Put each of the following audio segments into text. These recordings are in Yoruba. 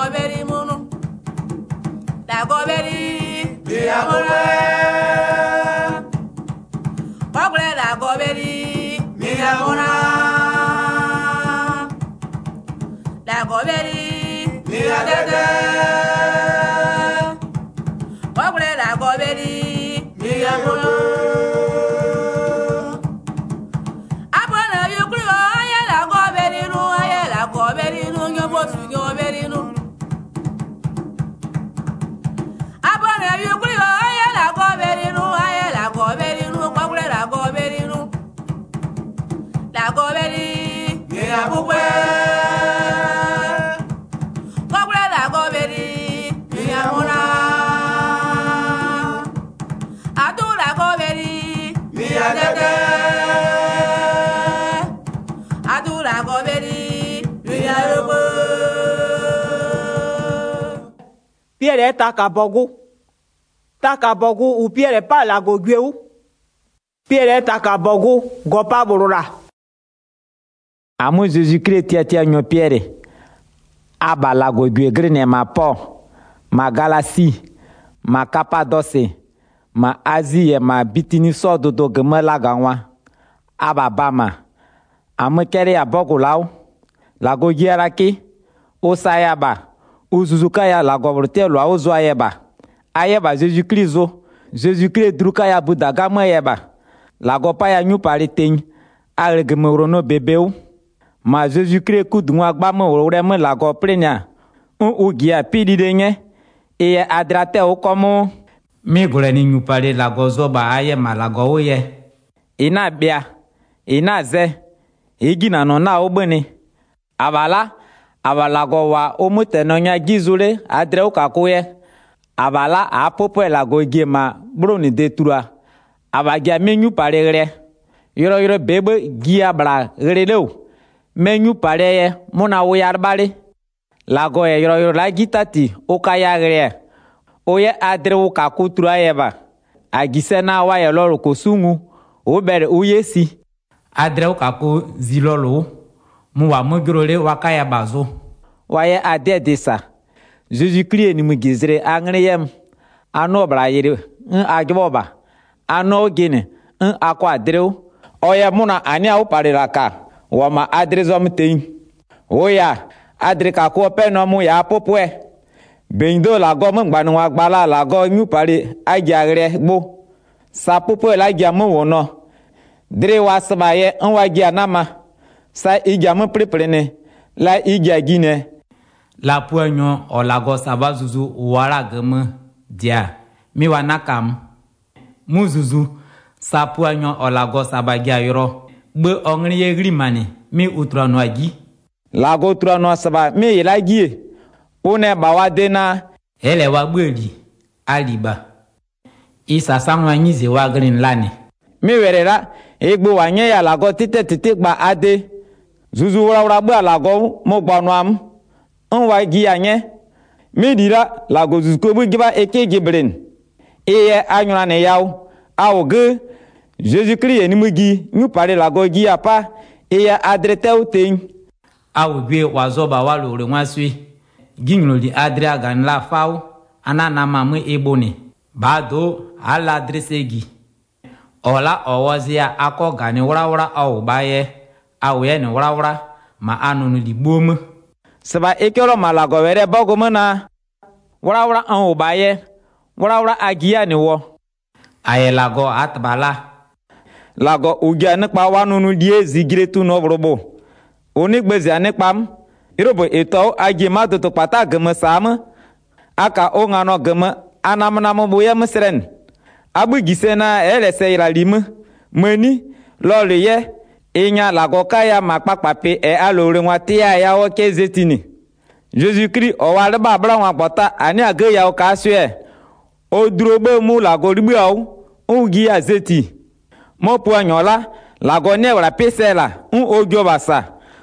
goberi munu. La goberi. Dia mune. Ogre la goberi. Dia muna. La goberi. Dia dede. Ogre la goberi. Dia muna. Abona yukri aye la goberi nu aye la goberi nu nyobo su goberi nu. Abona yukri aye la goberi nu aye la goberi nu ogre la goberi nu. La goberi. Dia bukwe. Ogre la goberi. Dia muna. Adu la goberi. Dia dede. Adu la goberi. Dia yobo. Pierre takabogu u Pierre pa la gogweu. Pierre takabogu gopa burura. Amu Jésus-Christ tia nyo Pierre. Aba la gogwe grine ma po, ma Galasi, ma Cappadoce, ma Asie, ma Bitini so do gema la ganwa. Aba bama. Amu kere abogu lao. La gogiera ki. Osayaba. Uzuzukaya la govorte lo ozo ayeba. Ayeba Jésus-Christ zo. Jésus-Christ drukaya budaga mayeba. La gopaya nyu pariten. Aregmorono bebeu. Ma Jésus-Christ kudunwa gbama oreme la goprenya. Ugia pidi denye. Eye adrate okomo. Mi goleni nyu pare la gozo ba ayema la goye. Ina bia. Ina ze. Igina no na obene. Abala go wa omute no nya gizule adre o kakoye. Abala apopo la go gema broni detura. Abagia menyu parere. Yoro bebe gia bra releu. Menyu pareye mona wo yarbale. La go yoro la gitati o kaya gre. Oye adre o kakutura yeba. Agise na wa ye loro kosungu. O bere uyesi. Adre o kaku zilolo. Muwa mugirole wakaya bazo. Waye ade desa. Jésus-Christ ni mugizre angreyem. Ano brayere. Agboba. Ano gene. Akwa adreu. Oya muna ani au pariraka. Wama adrezom tein. Oya. Adreka ko peno mu ya popwe. Bendo la go mgbanu agbala la go nyu pari agiagre gbo. Sa popwe la giamu wono. Dre wasbaye nwa gianama. Sa igiamu preprene. La igia gine. La puenyo o la go sabazuzu wara geme dia. Mi wanakam. Muzuzu. Sa puenyo o la go sabagia yoro. Be ongriye grimani. Mi utrano agi. La go trano saba mi ilagie. Une bawadena. Ele wabweli. Aliba. Isa sangwa nyize wa green lani. Mi werera. Egbo wanye ya la go tite gba ade. Zuzu wura bu alago mo gbanuam. Nwa gi anye. Midira la go zuzu ko bu giba eke gibren. Eye anyura ne yawo. Awoge Jésus-Christ ni mugi nyu pare la go gi apa. Eye adrete utein. Awugwe wazoba walore nwaswi. Ginyo di adria gan la fawo. Anana mamu eboni. Bado ala adresegi. Ola owozia ako gani wura awu baye. Awe ni wura ma anunu di boom. Seba ekero malago were bogo mena. Wura an ubaye. Wura agia ni wo. Aye lago atbala. Lago ugia nikpa wanunu die zigire tu no brobo. Onigbezi anikpam. Irobo eto agi madoto pata geme sam. Aka ongano geme anamnamo boye mesren. Abu gisena elese iralim. Meni lole ye. Inya lago kaya makpapape alore nwatia ya oke zetini. Jésus-Christ owale babra nwa pota ani age ya okasue. Odrobe mu lago ribu au ugi azeti. Mo puanyola lago ne wala pesela ojo basa.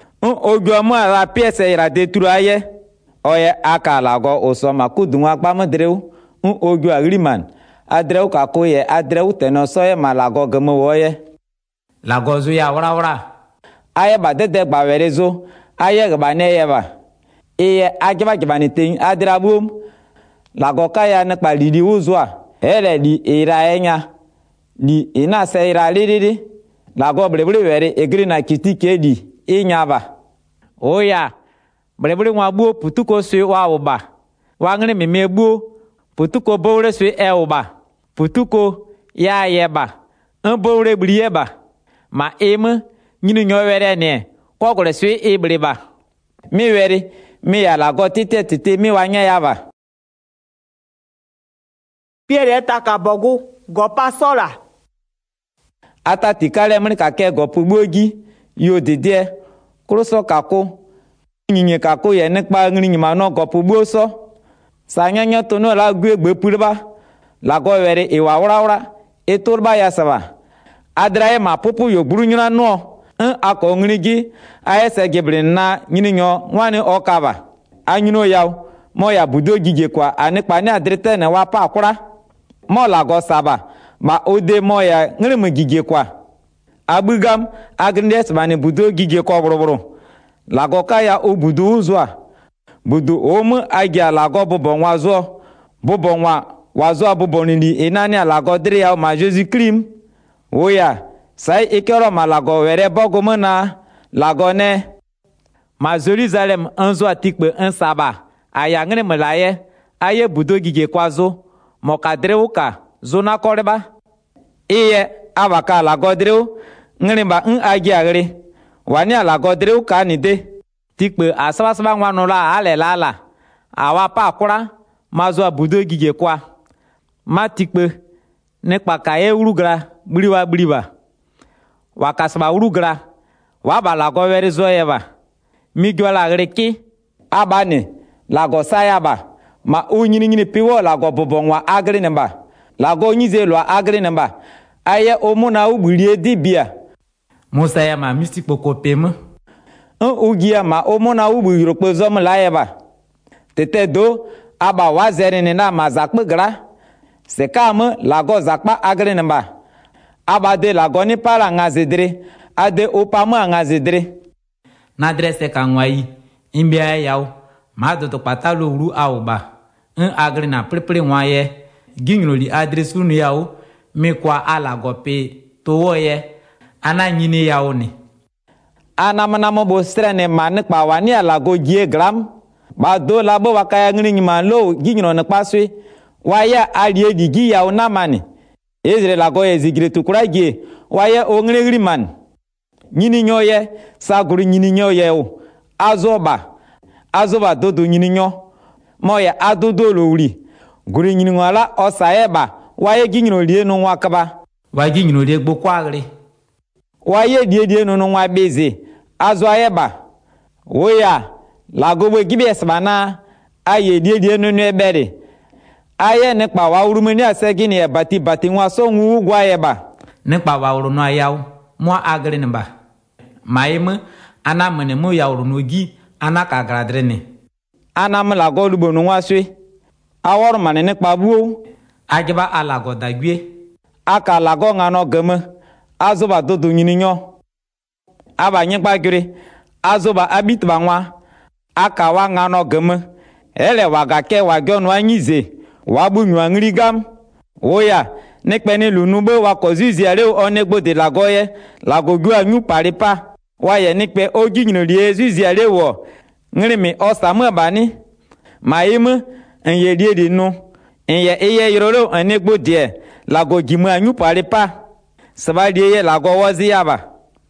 Ojo mo la pese ira deturaye. Oye aka lago osoma kudunwa pamedreu ojo agriman. Adreu kakoye adreu tenosoye malago gemo woye. La gozu ya wura. Aye ba dede gba werezo. Aye gba ne yeba. eye ageba ni ten adrabum lago kaya ne kpa lidi uzwa ele di ira enya di ina se ira lididi lago brebre were egri na kiti kedi inyaba oya brebre nwa gbuo putuko sui wa uba wa ngri meme gbuo putuko bowre sui e uba putuko ya yeba bowre brieba ma em nyini nyo were ne kogore sui ibriba mi were mi ya lago tite mi wanya yaba Pierre taka bogu gopa sola. Ata tikale mri kake gopu gbogi yo dede kroso kako nyinye kako ye nekpa ngri nyima no gopu gboso sanyanya to no la gbe gbepurba la go were iwa wura etorba ya saba adrae ma popu yo gburu nyina no ako ngri gi ayese gebrin na nyininyo nwani okaba anyuno yaw mo ya budo gige kwa anikpa ni adrete na wa pa akura mo la go saba ma ode mo ya ngri gige kwa abugam agrindes bani budo gige kwa buruburu lago kaya o budo uzwa budo omu agia lago bubonwa zo bubonwa wazo bubonini enani lago diri ya ma Jésus Christ oya sai ikero ma lago were bogomo na lago ne ma Jerusalem anzo atikpe ansaba aya ngri mlaye aye budo gige kwa zo mo kadre uka zo na koreba iye abaka lagodreu ngrimba agi agri wani alagodreu kanide tikpe asabasaba nwanula alelala awa pa akura mazo abudo gige kwa ma tikpe nekpa kaye urugra briwa wakasaba urugra waba lagowere zoyeba migyola agriki abane lago sayaba ma unyini piwo lago bobonwa agri nemba lago nyize lo agri nemba aye omuna ubulie dibia Musa ya ma mistiko kopem ugia ma omuna ubuyiro pozom laeba tete do aba wazere na mazakpe gra sekam lago zakpa agri nemba aba de lago ni para ngazedre ade opama ngazedre na dresse kanwai imbia yaw ma do to patalo ru auba agri na prepare waye gingroli adresse unu yaw mi kwa ala gope towoye ana nyini yaoni anamnamo bo strene man pa wani ala go gie gram ba do labo wakaya ngri nyima lo ginro na paswe waya alie di gi yaw na mani ezre la go ezigire tukura gie waya o ngri ngri man nyini nyoye saguru nyini nyoye o azoba dodo nyini nyo moya adodo lo uri guri nyini ngala osaeba waye ginyino lie no wakaba wa ginyino lie gbo kwagre waye die no nwa beze azo ayeba woya lagogbe gibes bana aye die no ebere aye nekpa wa urumeni asegi ni bati nwa so nwu gwa ayeba nekpa wa uru no ayaw mo agre nba maim anamene mo ya uru no gi anaka gradrene anam lagolubo no nwa swe awor mane nekpa buo agiba alago dagwie aka lago ngano geme azoba dodo nyininyo aba nyekpa gire azoba abitba nwa aka wa ngano geme ele waga ke wagonu anyize wabunyu angrigam oya nekpeni lunube wakozizi ale onegbo de lagoye lagogu anyu paripa waye nekpe oginyiri ezizi ale wo ngrimi osamu bani maim enye di nu enye eye yororo anegbo de lagogimu anyu paripa sabadi ye lago wozi yaba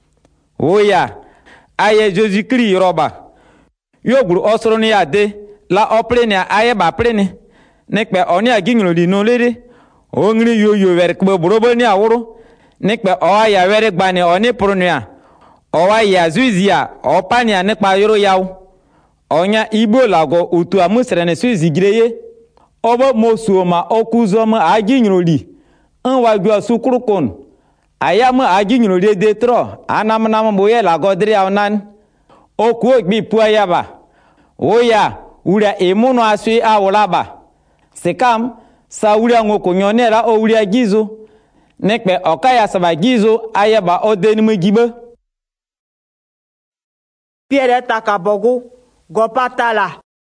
oya aye Jésus Christ roba yoguru osoro ni ade la oprene aye ba prene nekpe oni aginyiro di no lede ongri yoyo wer kbo brobo ni awuru nekpe o ya wer gbani oni pronia o wa ya zuizia o pania nekpa yoro yaw onya igbo lago otu amusere ne suizigireye obo mosuoma okuzom aginyiro di nwa gwa sukurukon ayam aginyiro de tro anamnam boye lago dri awnan oku ogbi puayaba oya ura emuno asui awulaba sekam sa ura ngoko nyonera o ura gizo nekpe okaya saba gizo ayaba odenimu gibe Pierre taka bogu gọpatala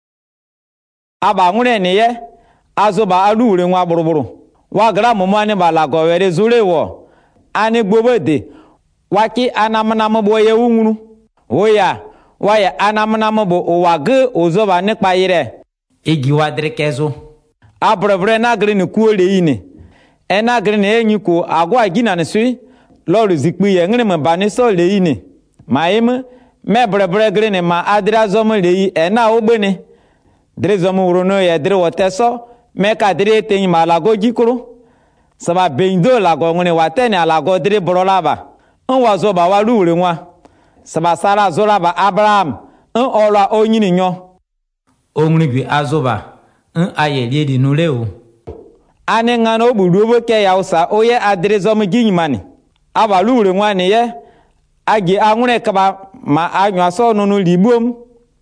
aba nwere ni ye azoba alu ure nwa gburugburu wa gra mumu ani ba lago were zure wo ani gbobede waki anamnam bo ye wunru oya waya anamnam bo owage ozoba nipa ire igi wadre kezo abrebre na gri ni kuole yini ena gri ni enyi ko agwa gina ni sui lolu zikpi ye ngri me bani so le yini maim me brebre gri ni ma adra zomo le yi ena ogbeni dre zomo urono ye dre woteso me ka dre teyin malago jikuru saba beindo lago ngene watene alago dre borolaba nwa zo ba walu ure nwa saba sara zola ba abraham ola onyini nyo onwurigwe azoba ayeli di nule o ane ngano oburubo ke ya usa oye adre zomo ginyimani abalu ure nwa ni ye agi anwure kaba ma anyu aso nunu libuom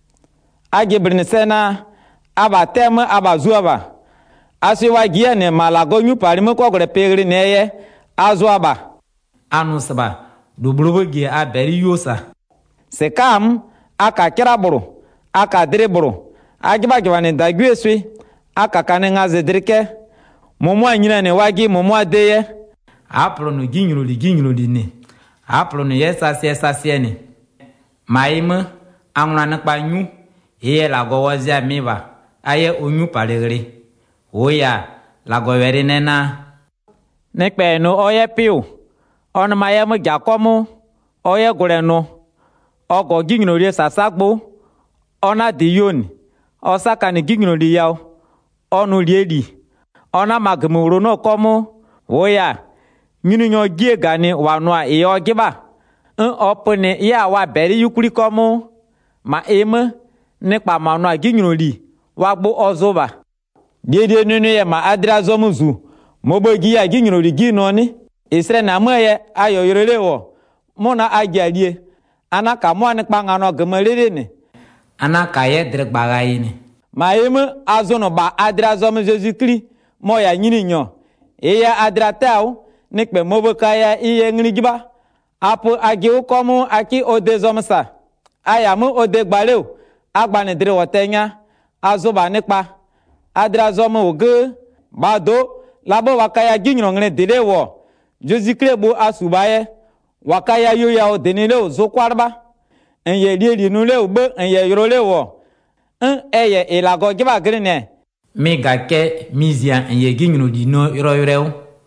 agi brinsena abatem abazuaba asiwa gia ne malago nyu parimo kokore pegri neye azuaba anu saba dobrobo gi aberi yosa sekam aka kiraburu aka driburu agiba gwane dagweswi aka kanenga zedrike momo anyina ne wagi momo adeye apro no ginyuruli ne apro no yesa ne maim anwura nakpa nyu ye lago wazia miba aye onyu palegri oya lago were nena nekpe no oye piu on maye mu jakomu oye gurenu ogo gignori sasagbo ona diyoni osaka ni gignori yaw onu lieli ona magmuro no komu oya nyinyo giegani wanwa iyo giba opone ya wa beri yukuri komu ma em nekpa manwa gignori wagbo ozoba dede nunu ye ma adra zomuzu mobogi ya gignori ginoni isre na moye ayo yorelewo mona agialie anaka mo anekpa ngano gemelele ne anaka ye dregbaga yini ma em azono ba adra zomu jezikri moya nyini nyo eya adra taw nekpe moboka ya iye ngrigiba apu agi ukomu aki ode zomsa ayamu ode gbaleu agbani dire wotenya azoba nekpa adra zomu oge bado labo wakaya ginyro ngre dilewo jozikre bo asubaye wakaya yoya odenile ozokwarba enye lieli nule ogbe enye yorolewo eye ilago giba grine mi gake mizia enye ginyro di no yoroyrew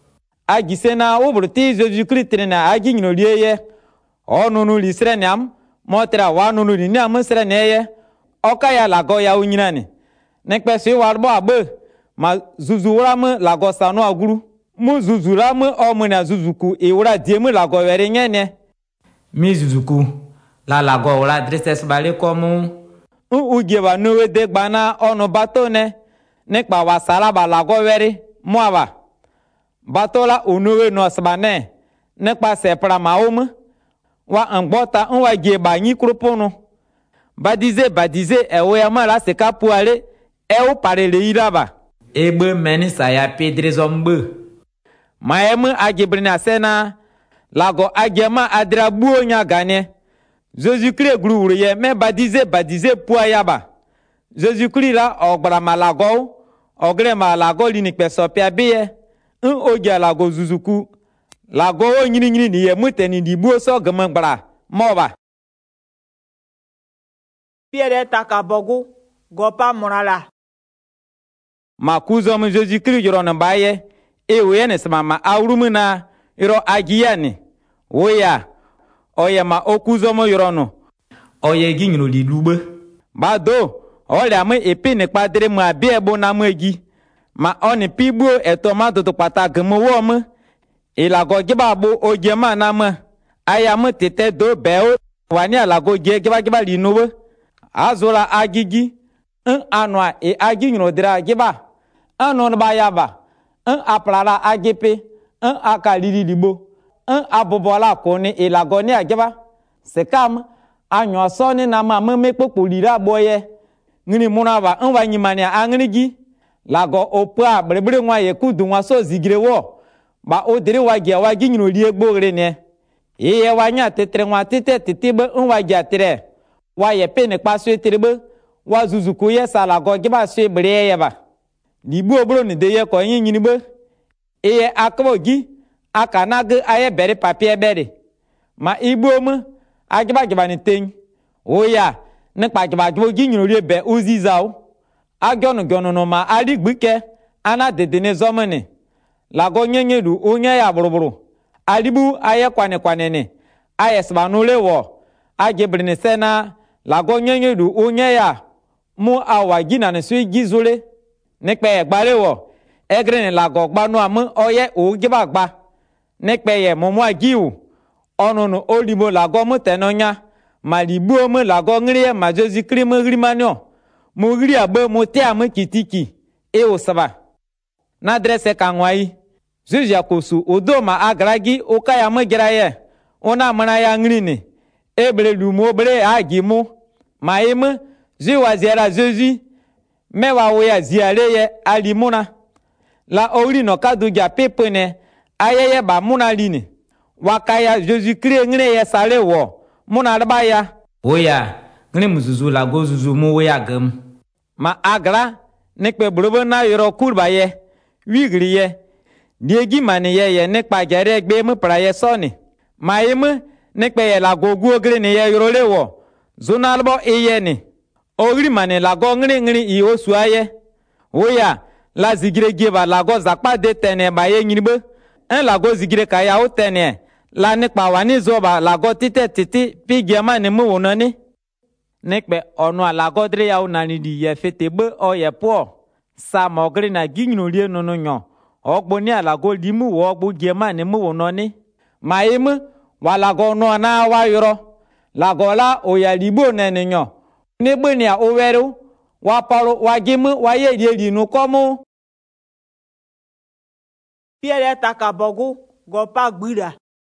agisena obrti jozikre trina aginyro lieye onunu lisreniam motra wanunu ni amusre neye okaya lago ya unyinani nekpesi warbo agbe ma zuzuram lago sanu aguru mu zuzuram omuna zuzuku iwra diemu lago were nyene mi zuzuku la lago wra dresses bale komu ugeba nowe de gbana onu batone nekpa wasala ba lago were muaba batola onowe no sbane nekpa sepra maum wa angbota nwa geba nyikroponu badize ewe amara sekapuale e parele iraba egbe menisa ya pedrezombe maem agibrina sena lago agema adrabu onya gane Jésus-Christ guru ye me badize puayaba Jésus-Christ la ogbara malago ogre malago lini pesopia biye ogia lago zuzuku lago nyini ni ye muteni di buo so gmangbara moba Pierre takabogu gopa morala makuzo mu Jésus-Christ yoro na baye ewe ne sama awrumuna yoro agiyani oya oya ma okuzo mo yoro no oye ginyro li lugbe bado ole am epine padre mu abie bo na magi ma oni pigbo etomato to patake mo wo mu ilago giba bo ojema na ma aya mu tete do beo wani alago ge giba linuwe azola agigi anwa aginyro dira giba anon ba yaba aprara agipe akalili libo abobola ko ni ilago ni agiba sekam anyo so ni na ma mepopo lira boye ngini munaba nwa nyimani angrigi lago opua brebre nwa ye kudu nwa so zigirewo ba odire wa gia wa ginyro li egbogre ne iye wa nya tetre nwa tete titibe nwa gia tere wa ye pene paso eterebe wa zuzuku ye salago giba swe bre ye ba libu obro ni de ye ko yin yin be eye akbo gi aka na ge aye bere papier bere ma igbo mu agiba giba ni ten oya nípa giba gibo gi yin ri be uzizao agonu no ma ari gbike ana dede ne zomene lago nyenye du onye ya buruburu alibu aye kwane ne aye sbanu lewo agebre ne sena lago nyenye du onye ya mu awa gina ne sui gizule nekpe egbare wo egre ne lago gbanu amu oye o giba gba nekpe ye momu agiu onunu olimo lago mu tenonya malibu mu lago ngriye majozi krimo grimanyo mu gri agbe mu te amu kitiki e osaba na dresse kanwai Zuja kosu odoma agragi okaya magiraye ona mana ya ngrine ebre lumo bre agimu maim ziwa zera zozi mewa woya ziareye alimuna la ori no kaduja pepene ayeye ba muna line wakaya jozi kre ngre ye sale wo muna rba ya oya ngre muzuzu la gozuzu mu woya gam ma agra nekpe brobo na yoro kurba ye wigriye diegi mani ye nekpa gere gbe mu pra ye soni maim nekpe ye la gogu ogre ni ye yoro lewo zonalbo eye ni ogri mani la go ngri i osu aye oya la zigire giba la go zakpa de tene ba ye nyinibe en la go zigire ka ya o tene la nekpa wani zoba la go titi pigiama ni mu wonani nekpe onu ala go dre ya unani di ye fetebe o ye po sa mogri na ginyinu rie nunu nyo ogbo ni alago limu wo ogbo giema ni mu wononi maim walago no na wa yoro lagola oyalibo nenyo negbe ni a oweru wa paro wa gimu wa ye ri nu komu Pierre takabogu gopa gbira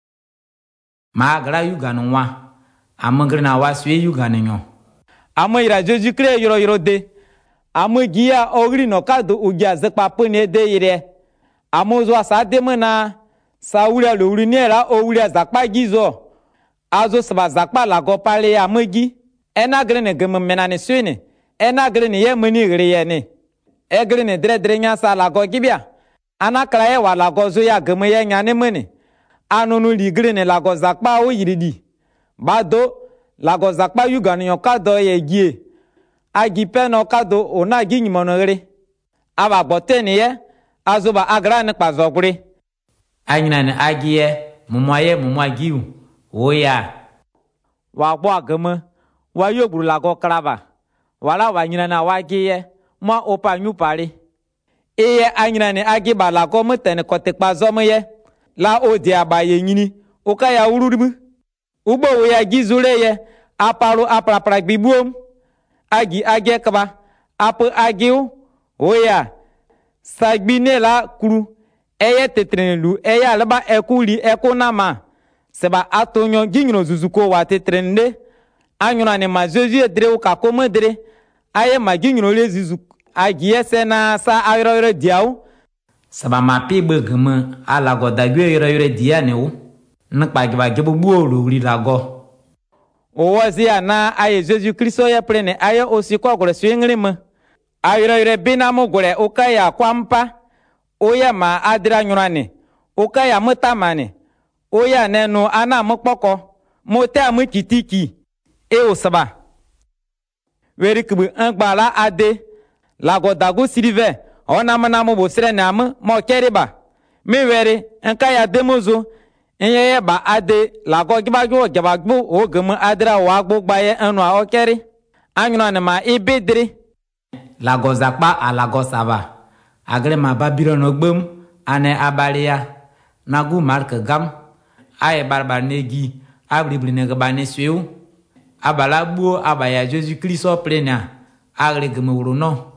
ma gra yuga no wa amangre na wa swe yuga nenyo amoira joji kre yoro de amogia ogri no kado ugia zepa pone de ire amozo asade mena saura lori nera owura zakpa gizo azo saba zakpa lago pale amagi ena grene gem menane swene ena grene ye mani griye ne e grene dre nya sa lago gibia ana kraye wa lago zo ya gem ye nyane mene anunu li grene lago zakpa o yiridi bado lago zakpa yuga no kado ye gie agi peno kado ona gi nyimono gre aba botene ye azoba agra ne pazogre anyina ne agie mumu agiu oya wa gbo agama wa yogburu lago kraba wala wa nyina na wa giye ma opa nyupari eye anyina ne agiba lago mutene kotekpa zomoye la odi abaye nyini okaya ururubu ugbo wo ya gizure ye aparu aprapra gbibuom agi agekaba apu agiu oya sagbine la kuru eye tetrenlu eye alba ekuli ekunama seba atonyo ginyino zuzuko wa tetrende anyuna ne mazozi edre uka komedre aye maginyino le zuzu agiese na sa ayro diaw saba ma pigbe gem alago dagwe yoro dia ne wo nakpa giba gebubu oluri lago owozi ana aye Jésus Kristo ye prene aye osiko gore swingrima ayro binamu gore ukaya kwampa oya ma adira nyurane ukaya mutamane oya nenu ana mukpoko mote amu kitiki e osaba weri kubu angbala ade lago dagu sirive ona mana mu bosire na amu mo keriba mi weri ankaya demozo enye ba ade lago gibagbo ogemu adira wagbo gbaye anu a okeri anyurane ma ibediri lago zakpa alago saba agre ma babiro no gbem ane abalia nagu mark gam ay barbar negi abribli ne gbane sweu abala buo abaya Jésus Christ plena agre gemu no